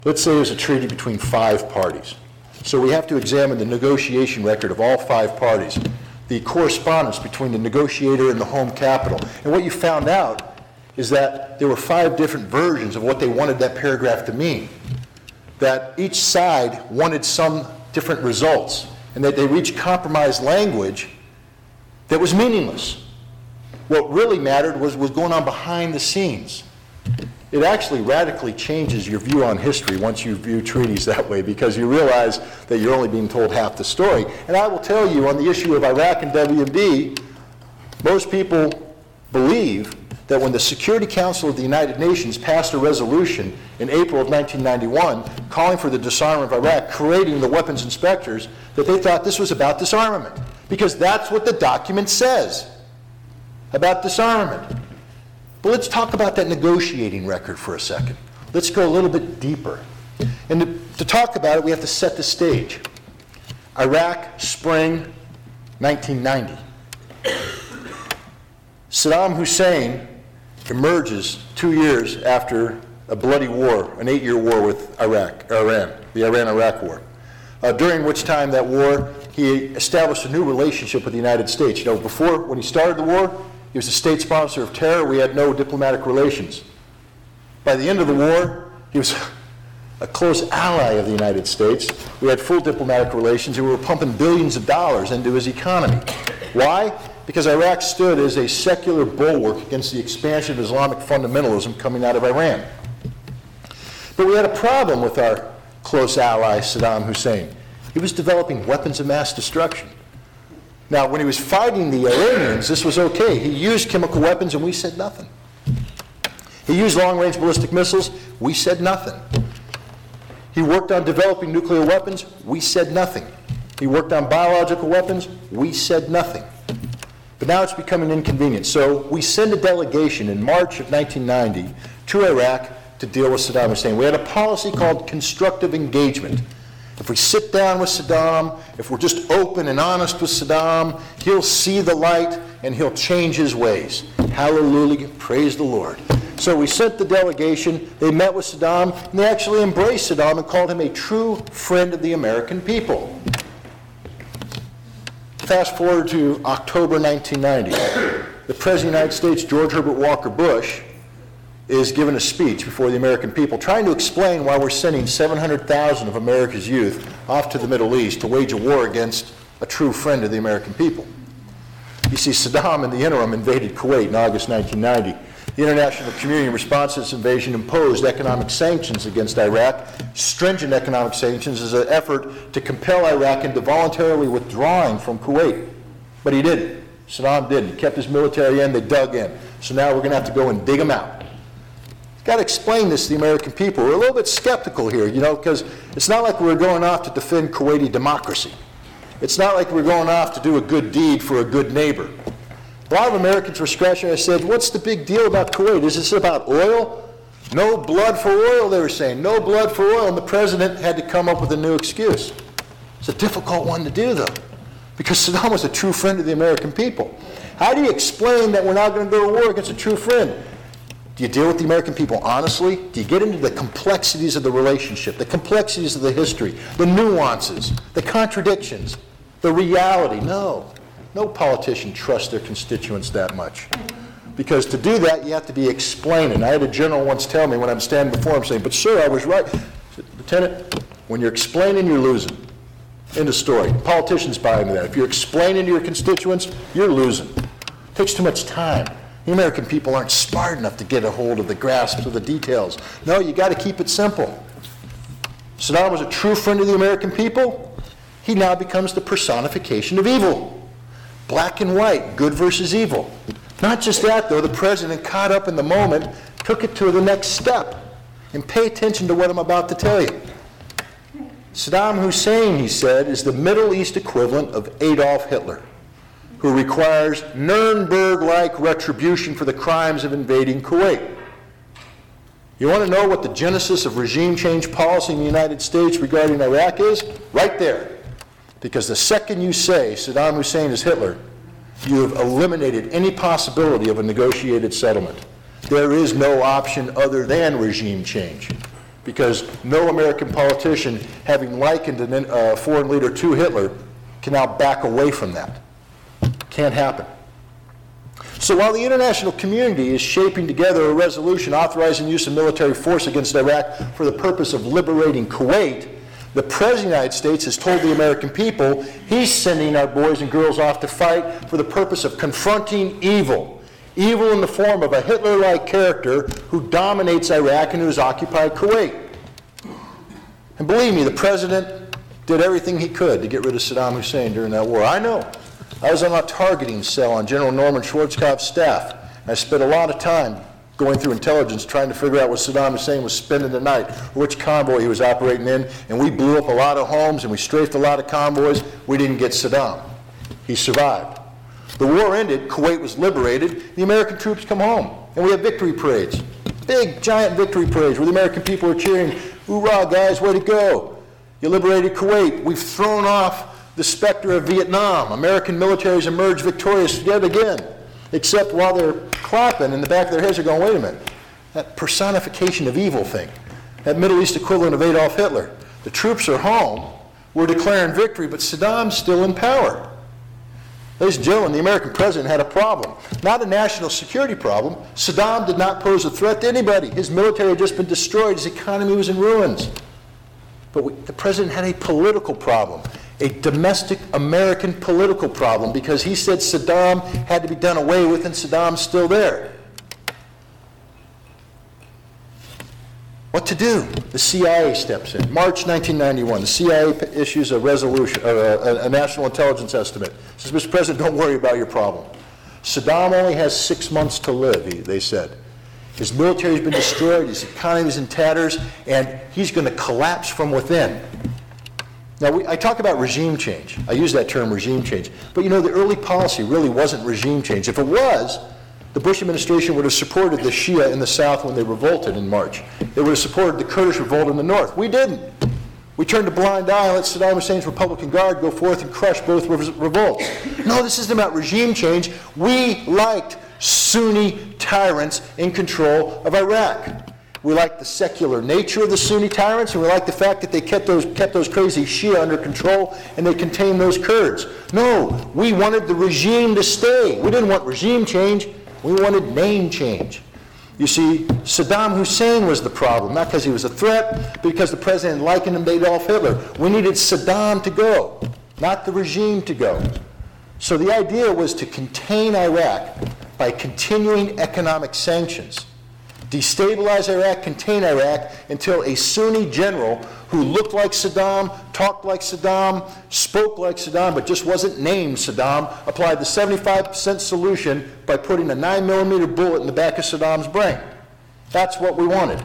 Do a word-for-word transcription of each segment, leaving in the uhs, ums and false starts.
Let's say there's a treaty between five parties. So we have to examine the negotiation record of all five parties, the correspondence between the negotiator and the home capital. And what you found out is that there were five different versions of what they wanted that paragraph to mean, that each side wanted some different results, and that they reached compromise language that was meaningless. What really mattered was what was going on behind the scenes. It actually radically changes your view on history once you view treaties that way, because you realize that you're only being told half the story. And I will tell you, on the issue of Iraq and W M D, most people believe that when the Security Council of the United Nations passed a resolution in April of nineteen ninety-one calling for the disarmament of Iraq, creating the weapons inspectors, that they thought this was about disarmament, because that's what the document says about disarmament. But let's talk about that negotiating record for a second. Let's go a little bit deeper. And to, to talk about it, we have to set the stage. Iraq, spring nineteen ninety. Saddam Hussein emerges two years after a bloody war, an eight-year war with Iraq, Iran, the Iran-Iraq War, uh, during which time that war, he established a new relationship with the United States. You know, before, when he started the war, he was a state sponsor of terror. We had no diplomatic relations. By the end of the war, he was a close ally of the United States. We had full diplomatic relations, and we were pumping billions of dollars into his economy. Why? Because Iraq stood as a secular bulwark against the expansion of Islamic fundamentalism coming out of Iran. But we had a problem with our close ally, Saddam Hussein. He was developing weapons of mass destruction. Now, when he was fighting the Iranians, this was okay. He used chemical weapons, and we said nothing. He used long-range ballistic missiles. We said nothing. He worked on developing nuclear weapons. We said nothing. He worked on biological weapons. We said nothing. But now it's becoming inconvenient. So we send a delegation in March of nineteen ninety to Iraq to deal with Saddam Hussein. We had a policy called constructive engagement. If we sit down with Saddam, if we're just open and honest with Saddam, he'll see the light and he'll change his ways. Hallelujah, praise the Lord. So we sent the delegation, they met with Saddam, and they actually embraced Saddam and called him a true friend of the American people. Fast forward to October nineteen ninety. The President of the United States, George Herbert Walker Bush, is given a speech before the American people trying to explain why we're sending seven hundred thousand of America's youth off to the Middle East to wage a war against a true friend of the American people. You see, Saddam in the interim invaded Kuwait in August nineteen ninety. The international community, in response to this invasion, imposed economic sanctions against Iraq, stringent economic sanctions as an effort to compel Iraq into voluntarily withdrawing from Kuwait. But he didn't. Saddam didn't. He kept his military in, they dug in. So now we're going to have to go and dig them out. You've got to explain this to the American people. We're a little bit skeptical here, you know, because it's not like we're going off to defend Kuwaiti democracy. It's not like we're going off to do a good deed for a good neighbor. A lot of Americans were scratching their heads and said, what's the big deal about Kuwait? Is this about oil? No blood for oil, they were saying. No blood for oil. And the president had to come up with a new excuse. It's a difficult one to do, though, because Saddam was a true friend of the American people. How do you explain that we're not going to go to war against a true friend? Do you deal with the American people honestly? Do you get into the complexities of the relationship, the complexities of the history, the nuances, the contradictions, the reality? No. No politician trusts their constituents that much. Because to do that, you have to be explaining. I had a general once tell me when I'm standing before him saying, but sir, I was right. I said, Lieutenant, when you're explaining, you're losing. End of story. Politicians buy into that. If you're explaining to your constituents, you're losing. It takes too much time. The American people aren't smart enough to get a hold of the grasp of the details. No, you got to keep it simple. Saddam was a true friend of the American people. He now becomes the personification of evil. Black and white, good versus evil. Not just that, though, the president, caught up in the moment, took it to the next step. And pay attention to what I'm about to tell you. Saddam Hussein, he said, is the Middle East equivalent of Adolf Hitler, who requires Nuremberg-like retribution for the crimes of invading Kuwait. You want to know what the genesis of regime change policy in the United States regarding Iraq is? Right there. Because the second you say Saddam Hussein is Hitler, you have eliminated any possibility of a negotiated settlement. There is no option other than regime change. because no American politician, having likened a uh, foreign leader to Hitler, can now back away from that. Can't happen. So while the international community is shaping together a resolution authorizing use of military force against Iraq for the purpose of liberating Kuwait, the President of the United States has told the American people he's sending our boys and girls off to fight for the purpose of confronting evil. Evil in the form of a Hitler-like character who dominates Iraq and who has occupied Kuwait. And believe me, the President did everything he could to get rid of Saddam Hussein during that war. I know. I was on a targeting cell on General Norman Schwarzkopf's staff. I spent a lot of time going through intelligence trying to figure out what Saddam Hussein was spending the night, or which convoy he was operating in, and we blew up a lot of homes and we strafed a lot of convoys. We didn't get Saddam. He survived. The war ended, Kuwait was liberated, the American troops come home, and we have victory parades. Big, giant victory parades where the American people are cheering, "Hoorah, guys, way to go. You liberated Kuwait. We've thrown off the specter of Vietnam. American militaries emerged victorious yet again." Except while they're clapping, in the back of their heads are going, wait a minute, that personification of evil thing, that Middle East equivalent of Adolf Hitler. The troops are home, we're declaring victory, but Saddam's still in power. Ladies and gentlemen, the American president had a problem. Not a national security problem. Saddam did not pose a threat to anybody. His military had just been destroyed. His economy was in ruins. But we, the president had a political problem, a domestic American political problem, because he said Saddam had to be done away with, and Saddam's still there. What to do? The C I A steps in. March nineteen ninety-one, the C I A issues a resolution, uh, a, a national intelligence estimate. Says, "Mister President, don't worry about your problem. Saddam only has six months to live," he, they said. "His military has been destroyed, his economy is in tatters, and he's going to collapse from within." Now, we, I talk about regime change. I use that term, regime change. But you know, the early policy really wasn't regime change. If it was, the Bush administration would have supported the Shia in the South when they revolted in March. They would have supported the Kurdish revolt in the North. We didn't. We turned a blind eye and let Saddam Hussein's Republican Guard go forth and crush both revolts. No, this isn't about regime change. We liked Sunni tyrants in control of Iraq. We liked the secular nature of the Sunni tyrants, and we liked the fact that they kept those, kept those crazy Shia under control and they contained those Kurds. No, we wanted the regime to stay. We didn't want regime change. We wanted name change. You see, Saddam Hussein was the problem, not because he was a threat, but because the president likened him to Adolf Hitler. We needed Saddam to go, not the regime to go. So the idea was to contain Iraq by continuing economic sanctions. Destabilize Iraq, contain Iraq, until a Sunni general who looked like Saddam, talked like Saddam, spoke like Saddam, but just wasn't named Saddam, applied the seventy-five percent solution by putting a nine millimeter bullet in the back of Saddam's brain. That's what we wanted.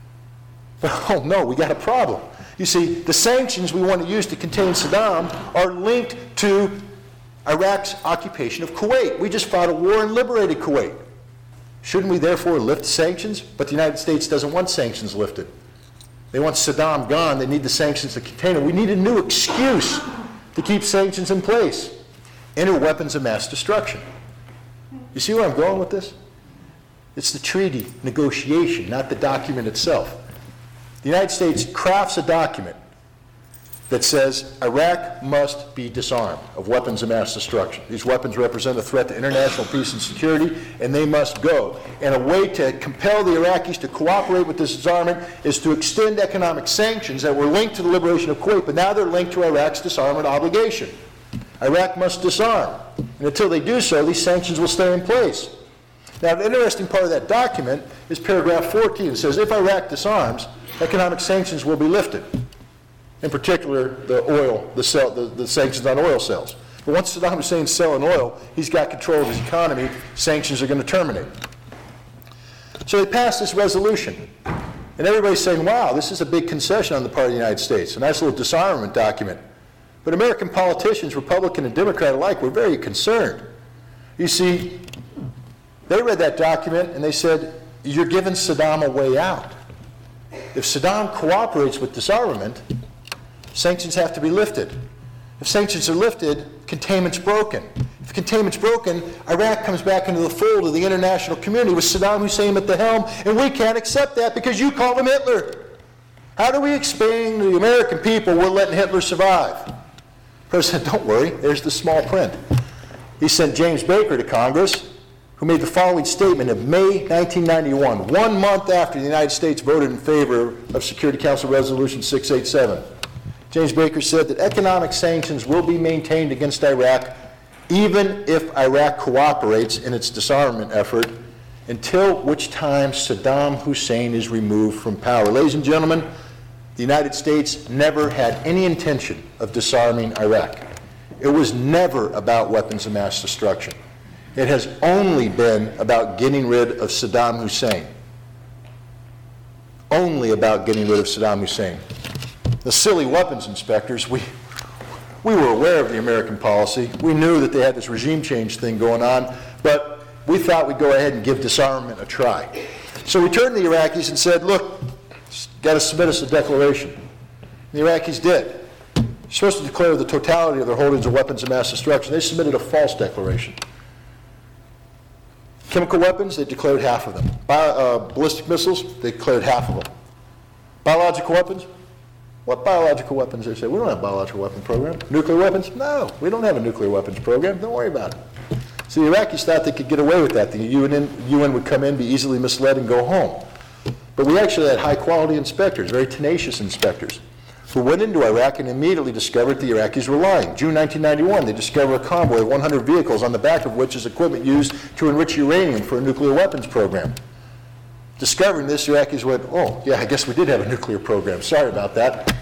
But oh no, we got a problem. You see, the sanctions we want to use to contain Saddam are linked to Iraq's occupation of Kuwait. We just fought a war and liberated Kuwait. Shouldn't we therefore lift sanctions? But the United States doesn't want sanctions lifted. They want Saddam gone. They need the sanctions to contain him. We need a new excuse to keep sanctions in place. Enter weapons of mass destruction. You see where I'm going with this? It's the treaty negotiation, not the document itself. The United States crafts a document that says Iraq must be disarmed of weapons of mass destruction. These weapons represent a threat to international peace and security, and they must go. And a way to compel the Iraqis to cooperate with this disarmament is to extend economic sanctions that were linked to the liberation of Kuwait, but now they're linked to Iraq's disarmament obligation. Iraq must disarm. And until they do so, these sanctions will stay in place. Now, the interesting part of that document is paragraph fourteen. It says, if Iraq disarms, economic sanctions will be lifted. In particular, the oil, the, sell, the, the sanctions on oil sales. But once Saddam Hussein's selling oil, he's got control of his economy, sanctions are going to terminate. So they passed this resolution. And everybody's saying, wow, this is a big concession on the part of the United States, a nice little disarmament document. But American politicians, Republican and Democrat alike, were very concerned. You see, they read that document and they said, you're giving Saddam a way out. If Saddam cooperates with disarmament, sanctions have to be lifted. If sanctions are lifted, containment's broken. If containment's broken, Iraq comes back into the fold of the international community with Saddam Hussein at the helm, and we can't accept that because you called him Hitler. How do we explain to the American people we're letting Hitler survive? President, don't worry, there's the small print. He sent James Baker to Congress, who made the following statement in May nineteen ninety-one, one month after the United States voted in favor of Security Council Resolution six eighty-seven. James Baker said that economic sanctions will be maintained against Iraq even if Iraq cooperates in its disarmament effort, until which time Saddam Hussein is removed from power. Ladies and gentlemen, the United States never had any intention of disarming Iraq. It was never about weapons of mass destruction. It has only been about getting rid of Saddam Hussein. Only about getting rid of Saddam Hussein. The silly weapons inspectors, we, we were aware of the American policy. We knew that they had this regime change thing going on, but we thought we'd go ahead and give disarmament a try. So we turned to the Iraqis and said, look, got to submit us a declaration. The Iraqis did. You're supposed to declare the totality of their holdings of weapons of mass destruction. They submitted a false declaration. Chemical weapons, they declared half of them. Bio, uh, ballistic missiles, they declared half of them. Biological weapons, what biological weapons? They say, we don't have a biological weapon program. Nuclear weapons? No, we don't have a nuclear weapons program. Don't worry about it. So the Iraqis thought they could get away with that. The U N, U N would come in, be easily misled, and go home. But we actually had high-quality inspectors, very tenacious inspectors, who went into Iraq and immediately discovered the Iraqis were lying. June nineteen ninety-one, they discovered a convoy of one hundred vehicles, on the back of which is equipment used to enrich uranium for a nuclear weapons program. Discovering this, the Iraqis went, oh, yeah, I guess we did have a nuclear program. Sorry about that.